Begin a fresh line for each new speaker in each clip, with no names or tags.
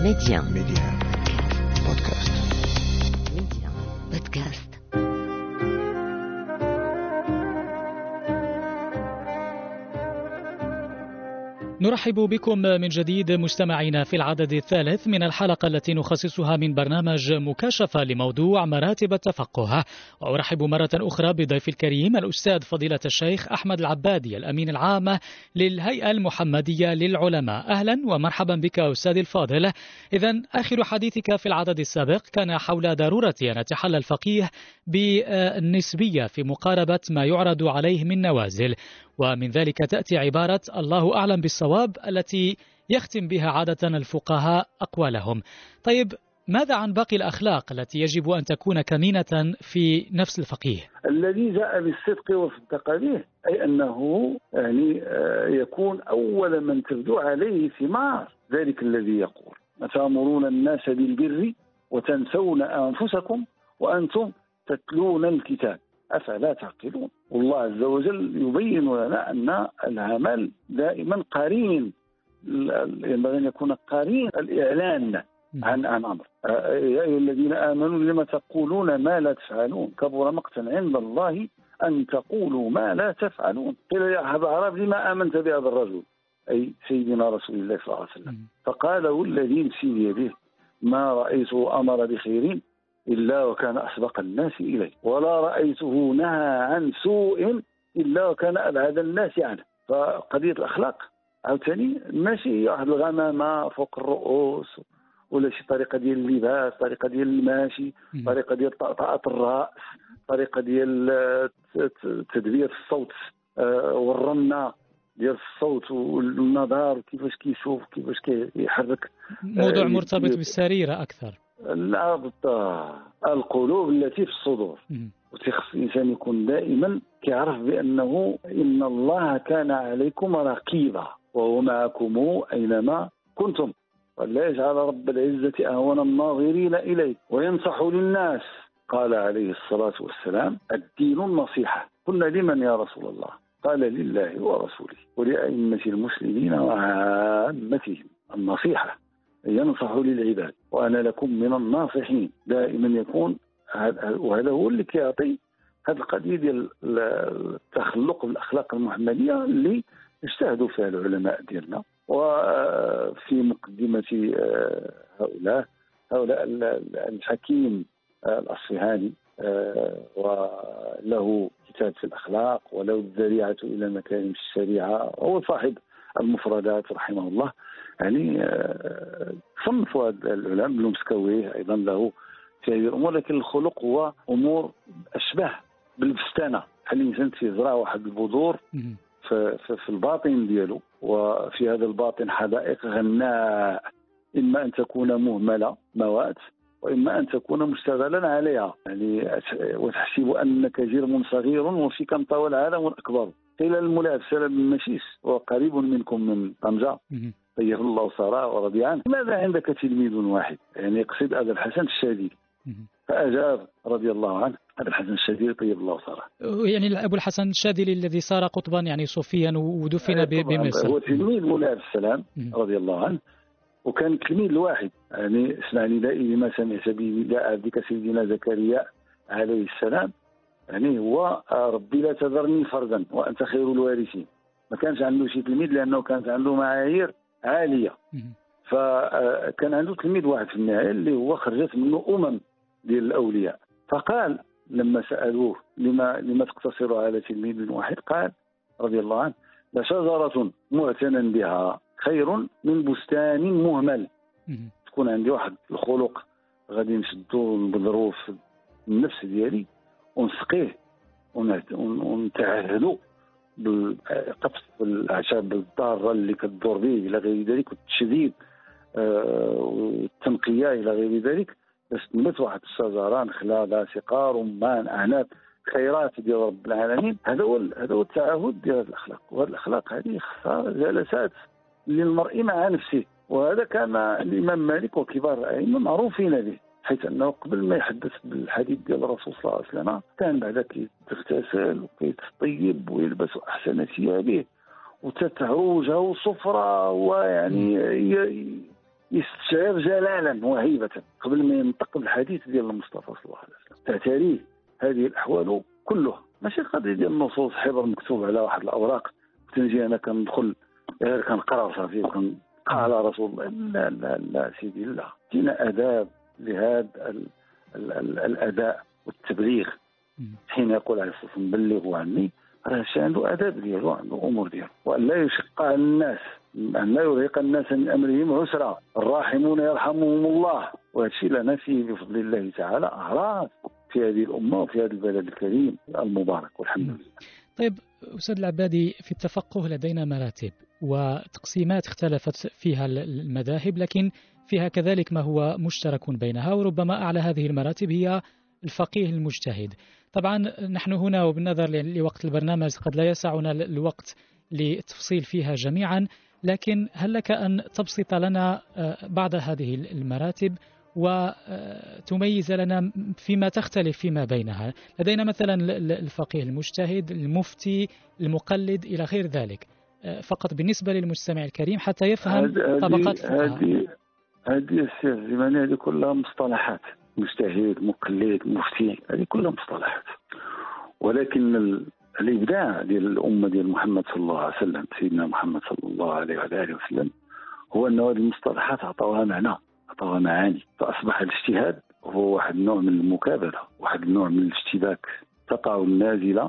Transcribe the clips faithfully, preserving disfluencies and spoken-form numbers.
Média.
Média. Podcast.
Média. Podcast.
نرحب بكم من جديد مستمعينا في العدد الثالث من الحلقة التي نخصصها من برنامج مكاشفة لموضوع مراتب التفقه. وأرحب مرة أخرى بضيف الكريم الأستاذ فضيلة الشيخ أحمد العبادي الأمين العام للهيئة المحمدية للعلماء. أهلا ومرحبا بك أستاذ الفاضل. إذن آخر حديثك في العدد السابق كان حول ضرورة أن يتحلى الفقيه بالنسبية في مقاربة ما يعرض عليه من نوازل، ومن ذلك تأتي عبارة الله أعلم بالصواب التي يختم بها عادة الفقهاء أقوالهم. طيب، ماذا عن باقي الأخلاق التي يجب أن تكون كمينة في نفس الفقيه؟
الذي جاء بالصدق وصدق به، أي أنه يعني يكون أول من تبدو عليه ثمار ذلك الذي يقول أتأمرون الناس بالبر وتنسون أنفسكم وأنتم تتلون الكتاب أفلا تعقلون. والله عز وجل يبين لنا أن العمل دائما قرين، ينبغي أن يكون قرين الإعلان عن عن أمر. يا أيها الذين آمنوا لما تقولون ما لا تفعلون كبر مقتا عند الله أن تقولوا ما لا تفعلون. قيل يا أحد الأعراب لما آمنت بهذا الرجل، أي سيدنا رسول الله صلى الله عليه وسلم، فقال والذي نفسي بيده ما رأيته أمر بخير إلا وكان أسبق الناس إليه ولا رأيته نهى عن سوء إلا وكان أبعد الناس عنه. فقضية الأخلاق عاوتاني ماشي واحد الغمامة فوق الرؤوس ولا شي طريقة ديال اللباس، طريقة ديال الماشي، طريقة ديال طأطأة الرأس، طريقة ديال تدبير الصوت والرنة ديال الصوت والنظر كيفاش كيشوف كيفاش كيحرك.
موضوع مرتبط بالسريرة أكثر.
لا بالطبع، القلوب التي في الصدور. وتخص الإنسان يكون دائما كيعرف بأنه إن الله كان عليكم رقيبا وهو معكم أينما كنتم ولا يجعل رب العزة أهون الناظرين إليه وينصح للناس. قال عليه الصلاة والسلام الدين النصيحة. قلنا لمن يا رسول الله؟ قال لله ورسوله ولأئمة المسلمين وعامتهم. النصيحة ينصح للعباد وأنا لكم من الناصحين. دائما يكون وهذا هو اللي كيعطي هذه القضية ديال التخلق بالأخلاق المحمدية اللي اجتهدوا فيها العلماء ديالنا. وفي مقدمة هؤلاء هؤلاء الحكيم الأصفهاني وله كتاب في الأخلاق وله الذريعة إلى مكارم الشريعة، هو صاحب المفردات رحمه الله. يعني صنف العلماء المسكوي أيضا له في هذه الأمور، لكن الخلق هو أمور أشبه بالبستانة، بحال الإنسان تيزرع واحد البذور في, في, في الباطن ديالو، وفي هذا الباطن حدائق غناء، إما أن تكون مهملة مواد وإما أن تكون مشتغلا عليها. يعني وتحسب أنك جرم صغير وفيك انطوى العالم الأكبر. قيل المولى سلام بن مشيش وقريب منكم من طنجة طيب الله ثراه ورضي عنه، ماذا عندك تلميذ واحد؟ يعني يقصد أبا الحسن الشاذلي. فأجاب رضي الله عنه أبا الحسن الشاذلي طيب الله ثراه.
يعني أبو الحسن الشاذلي الذي صار قطبا يعني صوفيا ودفن بمصر،
هو تلميذ مولاي عبد السلام رضي الله عنه، وكان تلميذ الواحد. يعني اسمع ندائي لما سمعت به لا عبدك سيدنا زكريا عليه السلام، يعني هو ربي لا تذرني فردا وأنت خير الوارثين. ما كانش عنده شي تلميذ لأنه كانت عنده معايير عالية. فكان عنده تلميذ واحد في النهاية اللي هو خرجت منه أمم ديال الأولياء. فقال لما سألوه لما لما تقتصر على تلميذ واحد، قال رضي الله عنه لشجرة معتنى بها خير من بستان مهمل. تكون عندي واحد الخلق غادي نشدو ونبذرو في النفس ديالي ونسقيه ونتعهدو بالقصف الأعشاب الضارة اللي كتدور به إلى غير ذلك، والتشديد والتنقية إلى غير ذلك، باش تنبت واحد الشجرة نخلة ذا سقار رمان أعناب خيرات ديال رب العالمين. هذا هو هذا هو التعهد ديال الأخلاق. وهذه الأخلاق هذه خصها جلسات للمرء مع نفسه. وهذا كان الإمام مالك وكبار الأئمة معروفين به، حيث أنه قبل ما يحدث بالحديث ديال الرسول صلى الله عليه وسلم كان بعد كيتغتسل وكيتطيب ويلبس أحسن ثيابه وتتعوجه صفرة، ويعني يستشعر جلالا وهيبة قبل ما ينطق بالحديث ديال المصطفى صلى الله عليه وسلم. تعتريه هذه الأحوال كلها، ماشي قضية ديال النصوص حبر مكتوب على واحد الأوراق وتنجي أنا كندخل غير كنقرا صافي وكنقرا على رسول الله. لا لا لا سيدي، لا، دينا آداب لهذا ال ال ال الأداء والتبليغ. حين يقول عليه الصلاة والسلام بلغوا عني، راه شي عنده آداب ديالو، عنده أمور ديالو، وأن لا يشق على الناس، أن لا يرهق الناس من أمرهم عسرا، الراحمون يرحمهم الله. وهذا الشيء لنا فيه بفضل الله تعالى أعراض في هذه الأمة وفي هذا البلد الكريم المبارك والحمد لله.
طيب أستاذ العبادي، في التفقه لدينا مراتب وتقسيمات اختلفت فيها المذاهب، لكن فيها كذلك ما هو مشترك بينها، وربما أعلى هذه المراتب هي الفقيه المجتهد. طبعا نحن هنا وبالنظر لوقت البرنامج قد لا يسعنا الوقت للتفصيل فيها جميعا، لكن هل لك أن تبسط لنا بعض هذه المراتب وتميز لنا فيما تختلف فيما بينها؟ لدينا مثلا الفقيه المجتهد، المفتي، المقلد إلى غير ذلك، فقط بالنسبة للمستمع الكريم حتى يفهم طبقات الفقهاء.
هذه هذه السير الزمانية هذه كلها مصطلحات، مجتهد، مقلد، مفتي، هذه كلها مصطلحات. ولكن الإبداع ديال الأمة ديال محمد صلى الله عليه وسلم، سيدنا محمد صلى الله عليه وآله وسلم، هو أن هذه المصطلحات أعطوها معنى، أعطوها معاني، فأصبح الاجتهاد هو واحد النوع من المكابرة، واحد النوع من الاشتباك. تقع النازلة،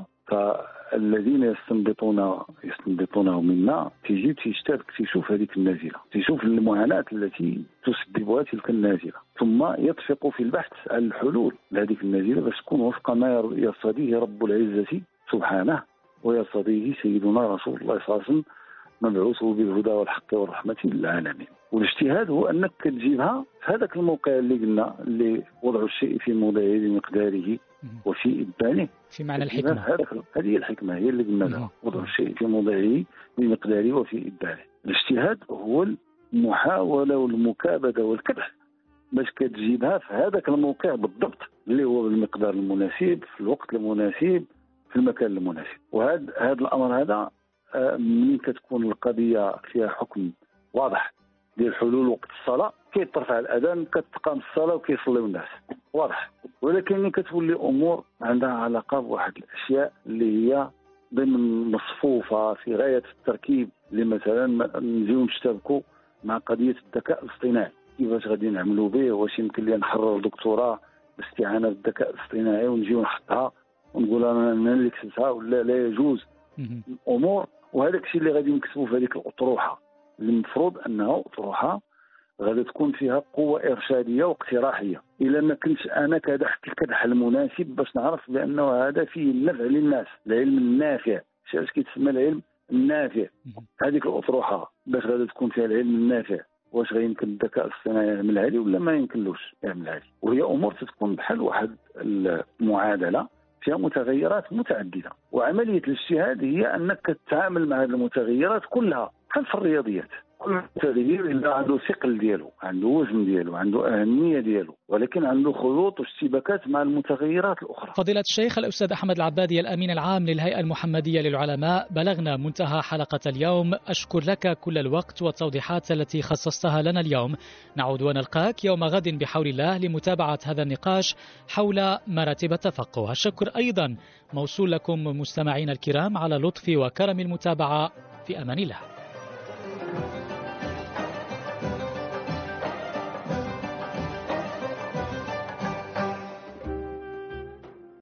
فالذين يستنبطون يستنبطونه منا تيجي تيشتبك، تيشوف هذيك النازلة، تيشوف المعاناة التي تسببها تلك النازلة، ثم يطفق في البحث عن الحلول لهذيك النازلة باش تكون وفق ما يرتضيه رب العزة سبحانه ويرتضيه سيدنا رسول الله صلى الله عليه وسلم مبعوث بالهدى والحق والرحمة للعالمين. والاجتهاد هو أنك تجيبها في هذاك الموقع اللي قلنا، اللي وضع الشيء في موضعه بمقداره وفي إبانه،
في معنى الحكمة.
هذه الحكمة هي اللي قلنا لها، وضع الشيء في موضعه بمقداره وفي إبانه. الاجتهاد هو المحاولة والمكابدة والكبح باش كتجيبها في هذاك الموقع بالضبط، اللي هو بالمقدار المناسب، في الوقت المناسب، في المكان المناسب. وهذا هذا الأمر هذا منين كتكون القضية فيها حكم واضح ديال حلول وقت الصلاة، كيترفع الأذان، كتقام الصلاة وكيصليو الناس، واضح. ولكن كتولي أمور عندها علاقة بواحد الأشياء اللي هي ضمن مصفوفة في غاية التركيب، اللي مثلا نجيو نشتبكوا مع قضية الذكاء الاصطناعي، كيفاش غادي نعملوا به، واش يمكن لي نحرر دكتوراه باستعانة بالذكاء الاصطناعي ونجيو نحطها ونقول انا اللي كتبتها ولا لا يجوز امور. وهذاك الشيء اللي غادي نكتبوا في هذيك الاطروحه، اللي المفروض انها اطروحه غادي تكون فيها قوه ارشاديه واقتراحيه، الا ما كنتش انا كدحت الكدح المناسب باش نعرف بانه هذا فيه النفع للناس، العلم النافع. اش كيتسمى العلم النافع؟ هذيك الاطروحه باش غادي تكون فيها العلم النافع، واش غيمكن الذكاء الاصطناعي يعملها لي ولا ما يمكنلوش يعملها لي؟ وهي امور تتكون بحال واحد المعادله فيها متغيرات متعدده، وعمليه الاجتهاد هي انك تتعامل مع هذه المتغيرات كلها، بحال في الرياضيات. كل متغير اللي عنده ثقل ديالو، عنده وزن ديالو، عنده اهميه ديالو، ولكن عنده خلوط واشتباكات مع المتغيرات الاخرى.
فضيلة الشيخ الأستاذ أحمد العبادي، الأمين العام للهيئة المحمدية للعلماء، بلغنا منتهى حلقة اليوم. أشكر لك كل الوقت والتوضيحات التي خصصتها لنا اليوم. نعود ونلقاك يوم غد بحول الله لمتابعة هذا النقاش حول مراتب التفقه. الشكر أيضا موصول لكم مستمعين الكرام على لطف وكرم المتابعة. في أمان الله.